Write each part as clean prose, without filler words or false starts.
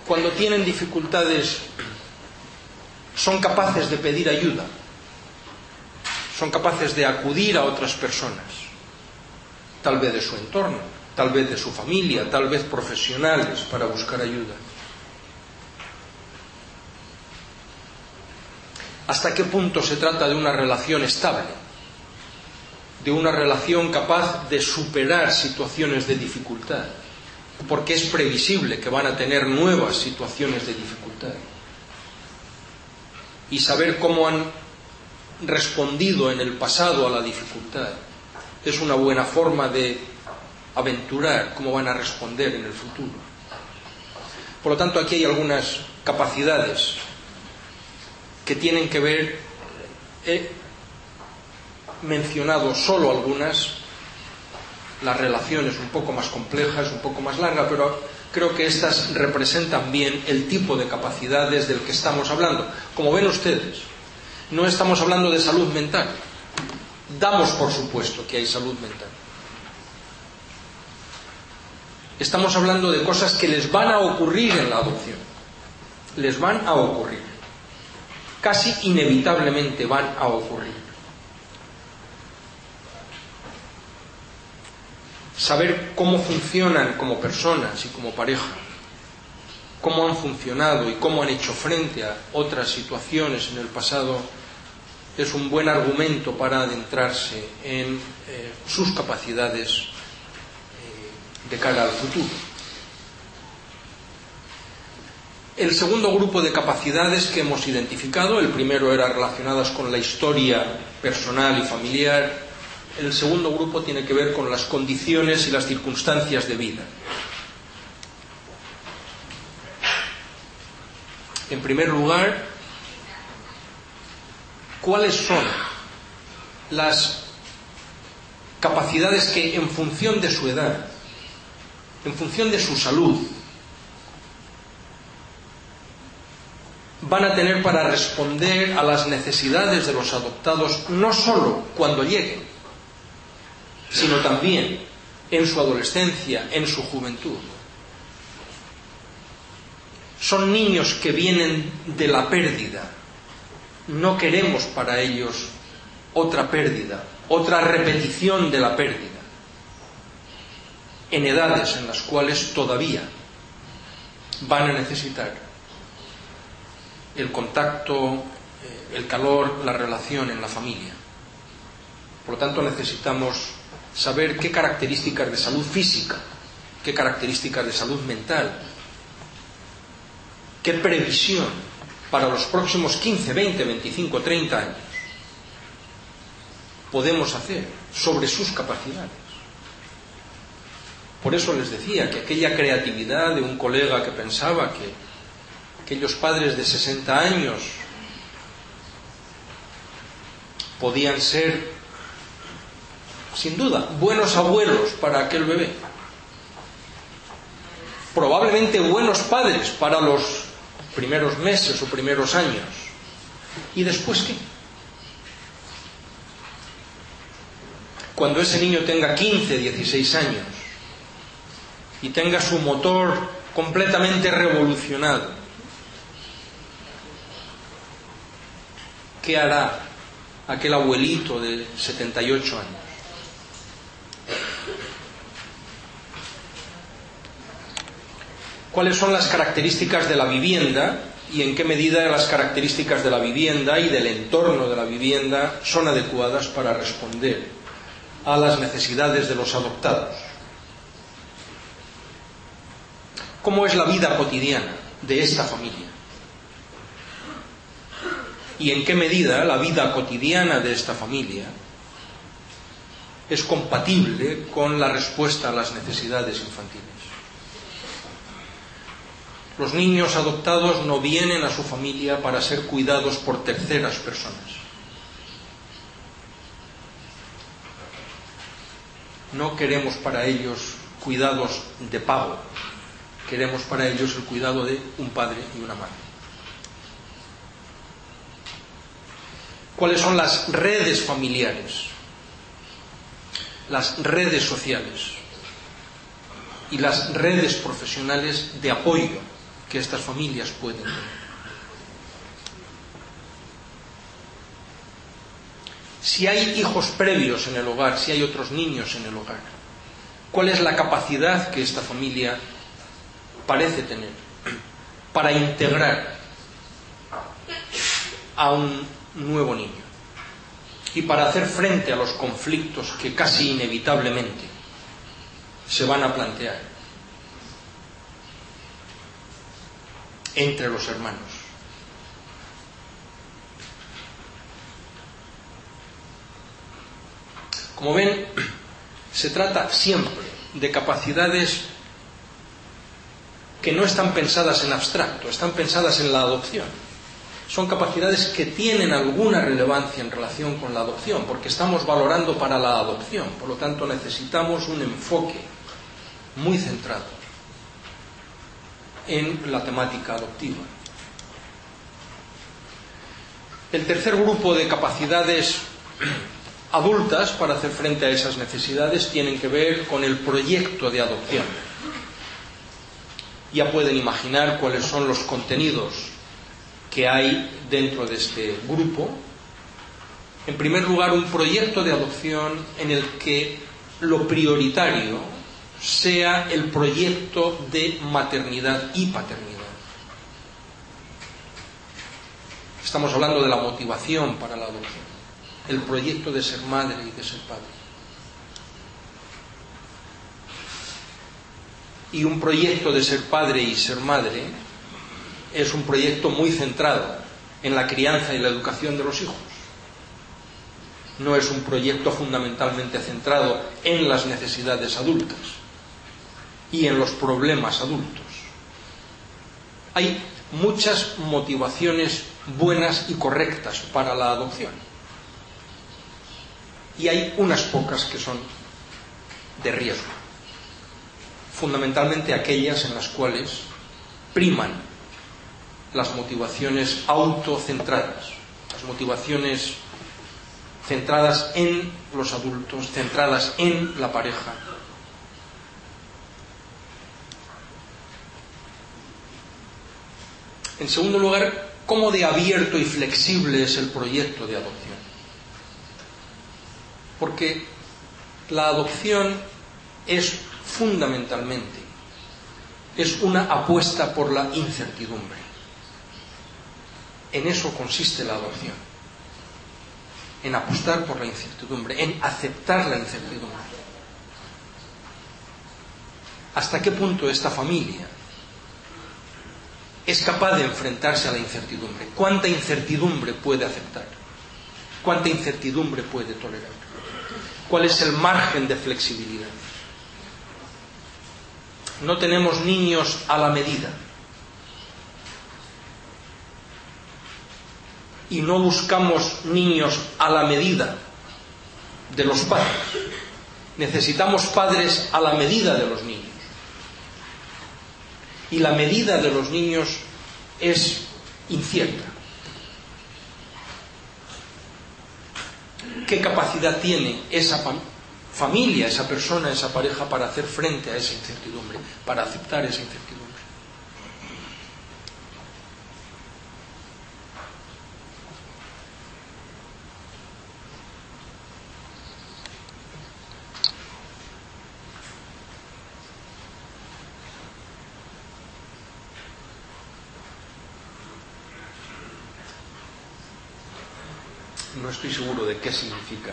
cuando tienen dificultades, son capaces de pedir ayuda, son capaces de acudir a otras personas, tal vez de su entorno, tal vez de su familia, tal vez profesionales, para buscar ayuda. ¿Hasta qué punto se trata de una relación estable? De una relación capaz de superar situaciones de dificultad, porque es previsible que van a tener nuevas situaciones de dificultad. Y saber cómo han respondido en el pasado a la dificultad es una buena forma de aventurar cómo van a responder en el futuro. Por lo tanto, aquí hay algunas capacidades que tienen que ver, he mencionado solo algunas, las relaciones un poco más complejas, un poco más largas, pero creo que estas representan bien el tipo de capacidades del que estamos hablando. Como ven ustedes, no estamos hablando de salud mental. Damos por supuesto que hay salud mental. Estamos hablando de cosas que les van a ocurrir en la adopción. Les van a ocurrir. Casi inevitablemente van a ocurrir. Saber cómo funcionan como personas y como pareja, cómo han funcionado y cómo han hecho frente a otras situaciones en el pasado, es un buen argumento para adentrarse en sus capacidades de cara al futuro. El segundo grupo de capacidades que hemos identificado, el primero era relacionadas con la historia personal y familiar, el segundo grupo tiene que ver con las condiciones y las circunstancias de vida. En primer lugar, ¿cuáles son las capacidades que en función de su edad, en función de su salud, van a tener para responder a las necesidades de los adoptados, no solo cuando lleguen, sino también en su adolescencia, en su juventud? Son niños que vienen de la pérdida. No queremos para ellos otra pérdida, otra repetición de la pérdida, en edades en las cuales todavía van a necesitar el contacto, el calor, la relación en la familia. Por lo tanto, necesitamos saber qué características de salud física, qué características de salud mental, qué previsión para los próximos 15, 20, 25, 30 años podemos hacer sobre sus capacidades. Por eso les decía que aquella creatividad de un colega que pensaba que aquellos padres de 60 años podían ser, sin duda, buenos abuelos para aquel bebé, probablemente buenos padres para los primeros meses o primeros años. ¿Y después qué? Cuando ese niño tenga 15, 16 años y tenga su motor completamente revolucionado, ¿qué hará aquel abuelito de 78 años? ¿Cuáles son las características de la vivienda y en qué medida las características de la vivienda y del entorno de la vivienda son adecuadas para responder a las necesidades de los adoptados? ¿Cómo es la vida cotidiana de esta familia? ¿Y en qué medida la vida cotidiana de esta familia es compatible con la respuesta a las necesidades infantiles? Los niños adoptados no vienen a su familia para ser cuidados por terceras personas. No queremos para ellos cuidados de pago. Queremos para ellos el cuidado de un padre y una madre. ¿Cuáles son las redes familiares? Las redes sociales y las redes profesionales de apoyo que estas familias pueden tener. Si hay hijos previos en el hogar, si hay otros niños en el hogar, ¿cuál es la capacidad que esta familia parece tener para integrar a un nuevo niño y para hacer frente a los conflictos que casi inevitablemente se van a plantear entre los hermanos? Como ven, se trata siempre de capacidades que no están pensadas en abstracto, están pensadas en la adopción. Son capacidades que tienen alguna relevancia en relación con la adopción, porque estamos valorando para la adopción. Por lo tanto, necesitamos un enfoque muy centrado en la temática adoptiva. El tercer grupo de capacidades adultas para hacer frente a esas necesidades tienen que ver con el proyecto de adopción. Ya pueden imaginar cuáles son los contenidos que hay dentro de este grupo. En primer lugar, un proyecto de adopción en el que lo prioritario sea el proyecto de maternidad y paternidad. Estamos hablando de la motivación para la adopción, el proyecto de ser madre y de ser padre. Y un proyecto de ser padre y ser madre es un proyecto muy centrado en la crianza y la educación de los hijos. No es un proyecto fundamentalmente centrado en las necesidades adultas y en los problemas adultos. Hay muchas motivaciones buenas y correctas para la adopción. Y hay unas pocas que son de riesgo. Fundamentalmente aquellas en las cuales priman las motivaciones autocentradas, las motivaciones centradas en los adultos, centradas en la pareja. En segundo lugar, ¿cómo de abierto y flexible es el proyecto de adopción? Porque la adopción es fundamentalmente una apuesta por la incertidumbre. En eso consiste la adopción, en apostar por la incertidumbre, en aceptar la incertidumbre. ¿Hasta qué punto esta familia es capaz de enfrentarse a la incertidumbre? ¿Cuánta incertidumbre puede aceptar? ¿Cuánta incertidumbre puede tolerar? ¿Cuál es el margen de flexibilidad? No tenemos niños a la medida. Y no buscamos niños a la medida de los padres. Necesitamos padres a la medida de los niños. Y la medida de los niños es incierta. ¿Qué capacidad tiene esa familia, esa persona, esa pareja para hacer frente a esa incertidumbre, para aceptar esa incertidumbre? No estoy seguro de qué significa.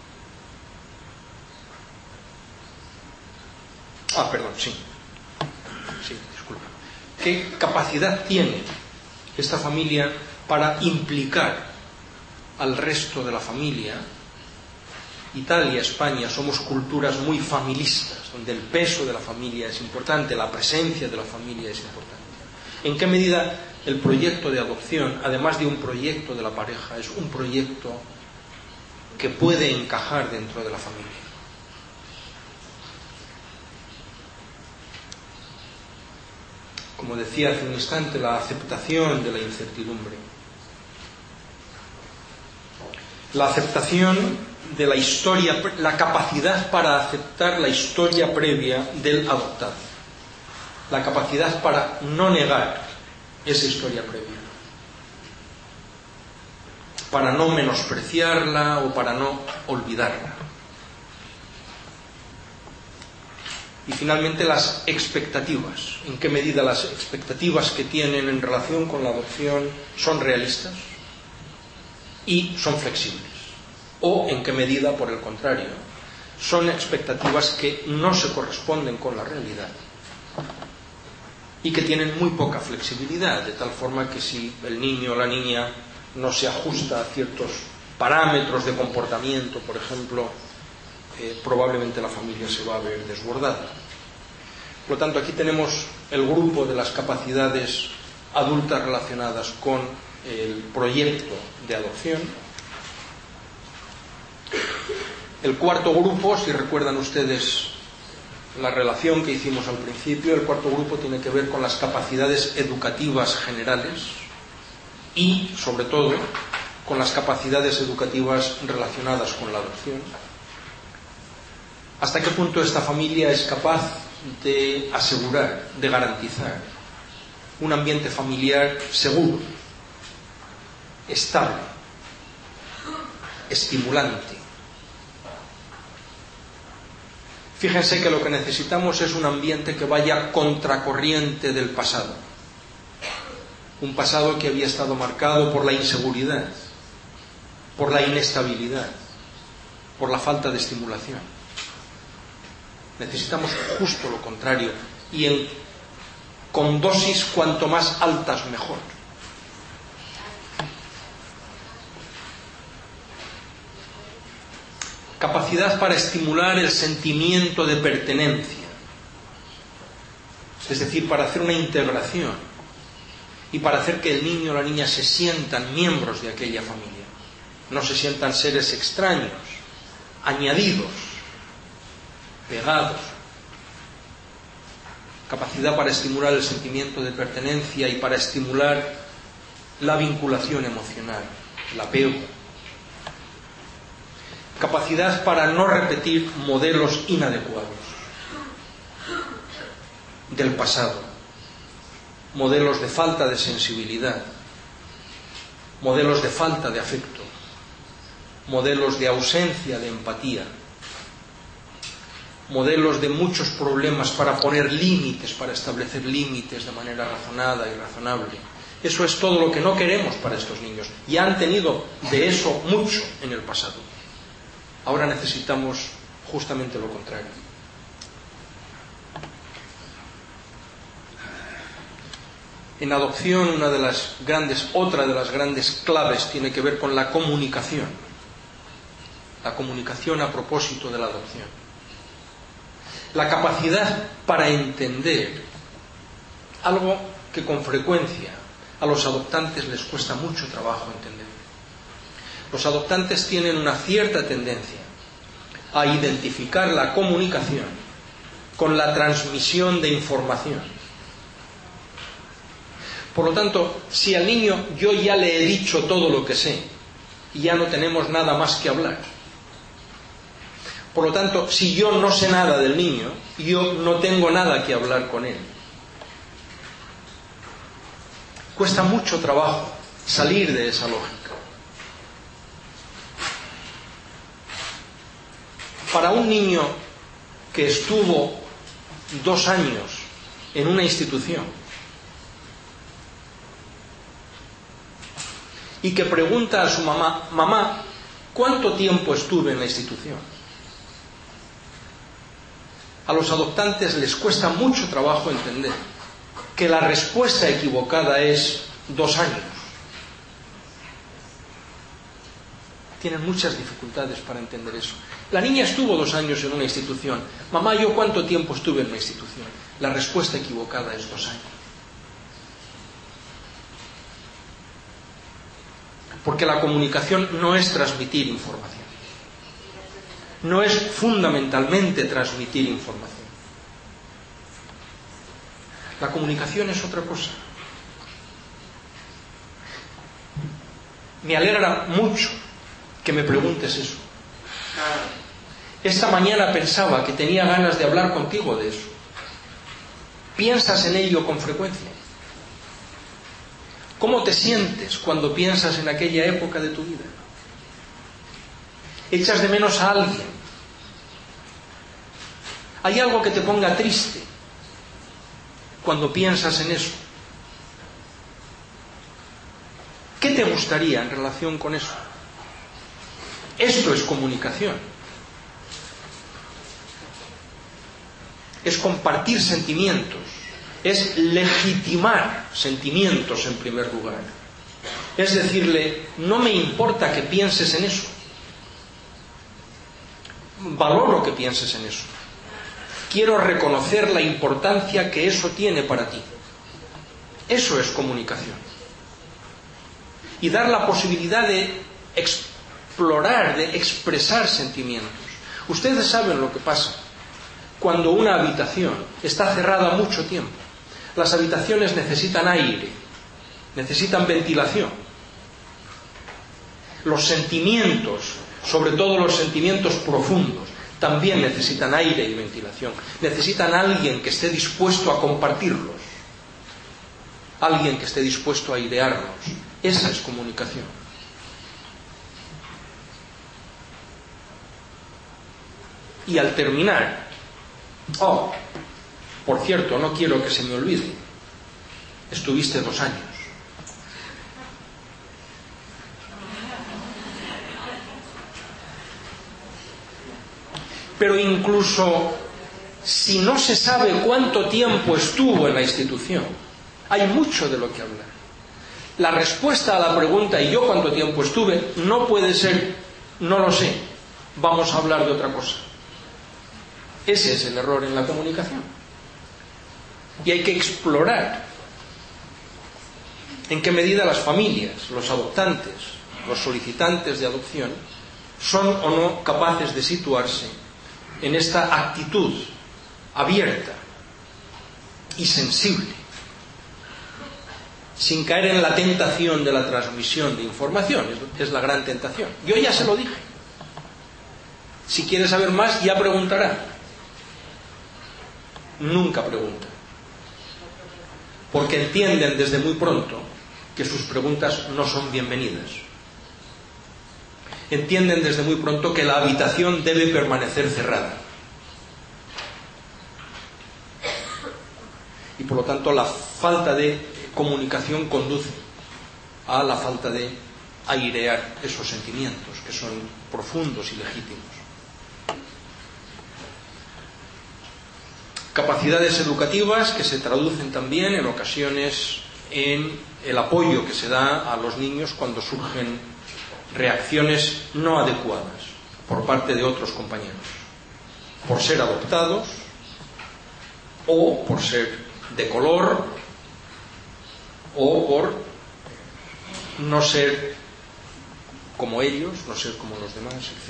Perdón, sí. Sí, disculpa. ¿Qué capacidad tiene esta familia para implicar al resto de la familia? Italia, España, somos culturas muy familistas, donde el peso de la familia es importante, la presencia de la familia es importante. ¿En qué medida el proyecto de adopción, además de un proyecto de la pareja, es un proyecto que puede encajar dentro de la familia? Como decía hace un instante, la aceptación de la incertidumbre. La aceptación de la historia, la capacidad para aceptar la historia previa del adoptado. la capacidad para no negar esa historia previa, para no menospreciarla o para no olvidarla. Y finalmente las expectativas. ¿En qué medida las expectativas que tienen en relación con la adopción son realistas y son flexibles? ¿O en qué medida, por el contrario, son expectativas que no se corresponden con la realidad y que tienen muy poca flexibilidad, de tal forma que si el niño o la niña no se ajusta a ciertos parámetros de comportamiento, por ejemplo, probablemente la familia se va a ver desbordada. Por lo tanto, aquí tenemos el grupo de las capacidades adultas relacionadas con el proyecto de adopción. El cuarto grupo, si recuerdan ustedes la relación que hicimos al principio, el cuarto grupo tiene que ver con las capacidades educativas generales y, sobre todo, con las capacidades educativas relacionadas con la adopción. ¿Hasta qué punto esta familia es capaz de asegurar, de garantizar un ambiente familiar seguro, estable, estimulante? Fíjense que lo que necesitamos es un ambiente que vaya contracorriente del pasado. Un pasado que había estado marcado por la inseguridad, por la inestabilidad, por la falta de estimulación. Necesitamos justo lo contrario y con dosis cuanto más altas mejor. Capacidad para estimular el sentimiento de pertenencia, es decir, para hacer una integración y para hacer que el niño o la niña se sientan miembros de aquella familia, no se sientan seres extraños, añadidos, pegados. Capacidad para estimular el sentimiento de pertenencia y para estimular la vinculación emocional, el apego. Capacidad para no repetir modelos inadecuados del pasado, modelos de falta de sensibilidad, modelos de falta de afecto, modelos de ausencia de empatía, modelos de muchos problemas para poner límites, para establecer límites de manera razonada y razonable. Eso es todo lo que no queremos para estos niños. Y han tenido de eso mucho en el pasado. Ahora necesitamos justamente lo contrario. En adopción, otra de las grandes claves tiene que ver con la comunicación. La comunicación a propósito de la adopción. La capacidad para entender algo que con frecuencia a los adoptantes les cuesta mucho trabajo entender. Los adoptantes tienen una cierta tendencia a identificar la comunicación con la transmisión de información. Por lo tanto, si al niño yo ya le he dicho todo lo que sé y ya no tenemos nada más que hablar, por lo tanto, si yo no sé nada del niño, yo no tengo nada que hablar con él. Cuesta mucho trabajo salir de esa lógica. Para un niño que estuvo 2 años en una institución y que pregunta a su mamá: mamá, ¿cuánto tiempo estuve en la institución? A los adoptantes les cuesta mucho trabajo entender que la respuesta equivocada es 2 años. Tienen muchas dificultades para entender eso. La niña estuvo 2 años en una institución. Mamá, ¿yo cuánto tiempo estuve en la institución? La respuesta equivocada es 2 años. Porque la comunicación no es transmitir información. No es fundamentalmente transmitir información. La comunicación es otra cosa. Me alegra mucho que me preguntes eso. Esta mañana pensaba que tenía ganas de hablar contigo de eso. ¿Piensas en ello con frecuencia? ¿Cómo te sientes cuando piensas en aquella época de tu vida? ¿Echas de menos a alguien? ¿Hay algo que te ponga triste cuando piensas en eso? ¿Qué te gustaría en relación con eso? Esto es comunicación. Es compartir sentimientos. Es legitimar sentimientos en primer lugar. Es decirle, no me importa que pienses en eso. Valoro que pienses en eso. Quiero reconocer la importancia que eso tiene para ti. Eso es comunicación. Y dar la posibilidad de explorar, de expresar sentimientos. Ustedes saben lo que pasa cuando una habitación está cerrada mucho tiempo. Las habitaciones necesitan aire, necesitan ventilación. Los sentimientos, sobre todo los sentimientos profundos, también necesitan aire y ventilación. Necesitan a alguien que esté dispuesto a compartirlos, alguien que esté dispuesto a airearlos. Esa es comunicación. Y al terminar, por cierto, no quiero que se me olvide, estuviste 2 años. Pero incluso si no se sabe cuánto tiempo estuvo en la institución, hay mucho de lo que hablar. La respuesta a la pregunta ¿y yo cuánto tiempo estuve? No puede ser no lo sé, vamos a hablar de otra cosa. Ese es el error en la comunicación. Y hay que explorar en qué medida las familias, los adoptantes, los solicitantes de adopción son o no capaces de situarse en esta actitud abierta y sensible, sin caer en la tentación de la transmisión de información. Es la gran tentación. Yo ya se lo dije. Si quiere saber más, ya preguntará. Nunca pregunta. Porque entienden desde muy pronto que sus preguntas no son bienvenidas. Entienden desde muy pronto que la habitación debe permanecer cerrada. Y por lo tanto la falta de comunicación conduce a la falta de airear esos sentimientos que son profundos y legítimos. Capacidades educativas que se traducen también en ocasiones en el apoyo que se da a los niños cuando surgen reacciones no adecuadas por parte de otros compañeros, por ser adoptados o por ser de color o por no ser como ellos, no ser como los demás, etc.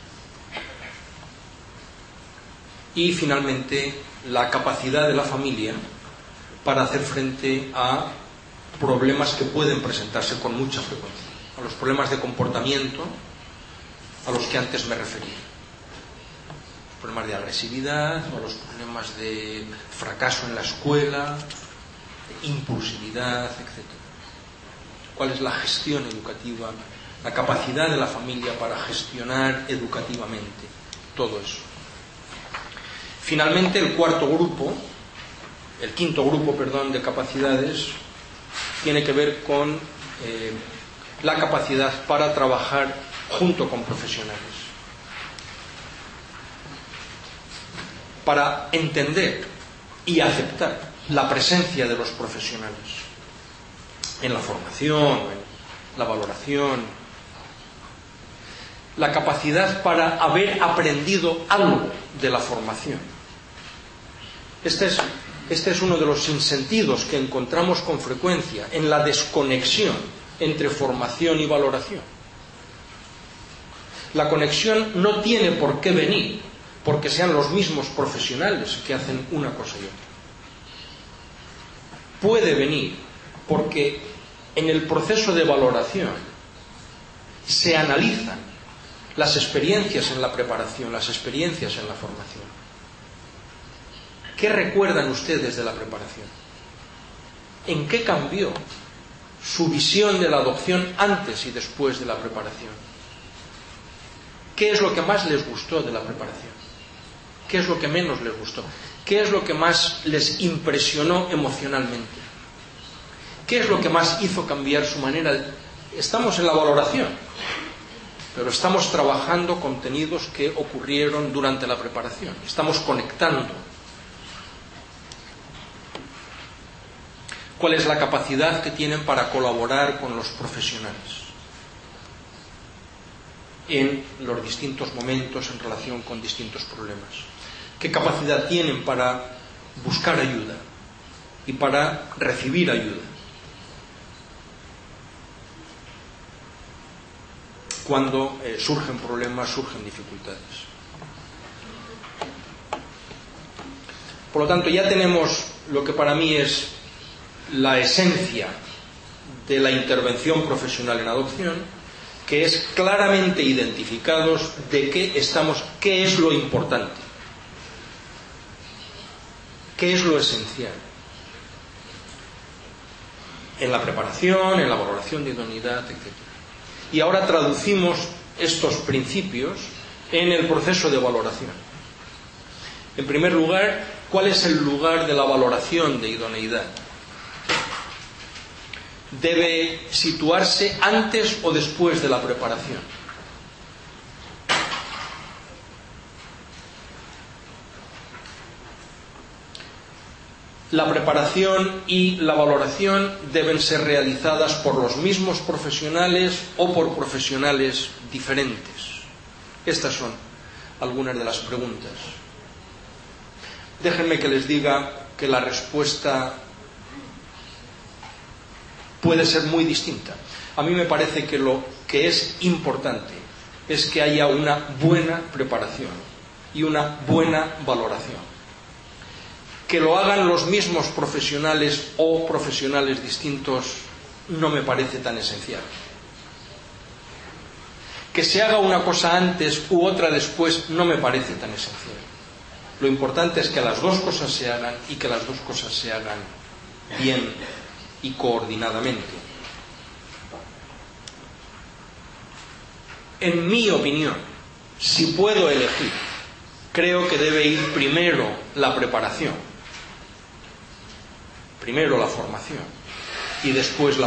Y finalmente la capacidad de la familia para hacer frente a problemas que pueden presentarse con mucha frecuencia, a los problemas de comportamiento a los que antes me refería, los problemas de agresividad, o los problemas de fracaso en la escuela, de impulsividad, etc. ¿Cuál es la gestión educativa, la capacidad de la familia para gestionar educativamente todo eso? Finalmente, el quinto grupo de capacidades tiene que ver con la capacidad para trabajar junto con profesionales, para entender y aceptar la presencia de los profesionales en la formación, en la valoración, la capacidad para haber aprendido algo de la formación. Este es uno de los sinsentidos que encontramos con frecuencia en la desconexión entre formación y valoración. La conexión no tiene por qué venir porque sean los mismos profesionales que hacen una cosa y otra. Puede venir porque en el proceso de valoración se analizan las experiencias en la preparación, las experiencias en la formación. ¿Qué recuerdan ustedes de la preparación? ¿En qué cambió su visión de la adopción antes y después de la preparación? ¿Qué es lo que más les gustó de la preparación? ¿Qué es lo que menos les gustó? ¿Qué es lo que más les impresionó emocionalmente? ¿Qué es lo que más hizo cambiar su manera de... Estamos en la valoración, pero estamos trabajando contenidos que ocurrieron durante la preparación. Estamos conectando. ¿Cuál es la capacidad que tienen para colaborar con los profesionales en los distintos momentos en relación con distintos problemas? ¿Qué capacidad tienen para buscar ayuda y para recibir ayuda cuando surgen problemas, surgen dificultades? Por lo tanto, ya tenemos lo que para mí es la esencia de la intervención profesional en adopción, que es claramente identificados de qué estamos, qué es lo importante, qué es lo esencial en la preparación, en la valoración de idoneidad, etc. Y ahora traducimos estos principios en el proceso de valoración. En primer lugar, ¿cuál es el lugar de la valoración de idoneidad? ¿Debe situarse antes o después de la preparación? La preparación y la valoración deben ser realizadas por los mismos profesionales o por profesionales diferentes. Estas son algunas de las preguntas. Déjenme que les diga que la respuesta puede ser muy distinta. A mí me parece que lo que es importante es que haya una buena preparación y una buena valoración. Que lo hagan los mismos profesionales o profesionales distintos no me parece tan esencial. Que se haga una cosa antes u otra después no me parece tan esencial. Lo importante es que las dos cosas se hagan y que las dos cosas se hagan bien y coordinadamente. En mi opinión, si puedo elegir, creo que debe ir primero la preparación, primero la formación y después la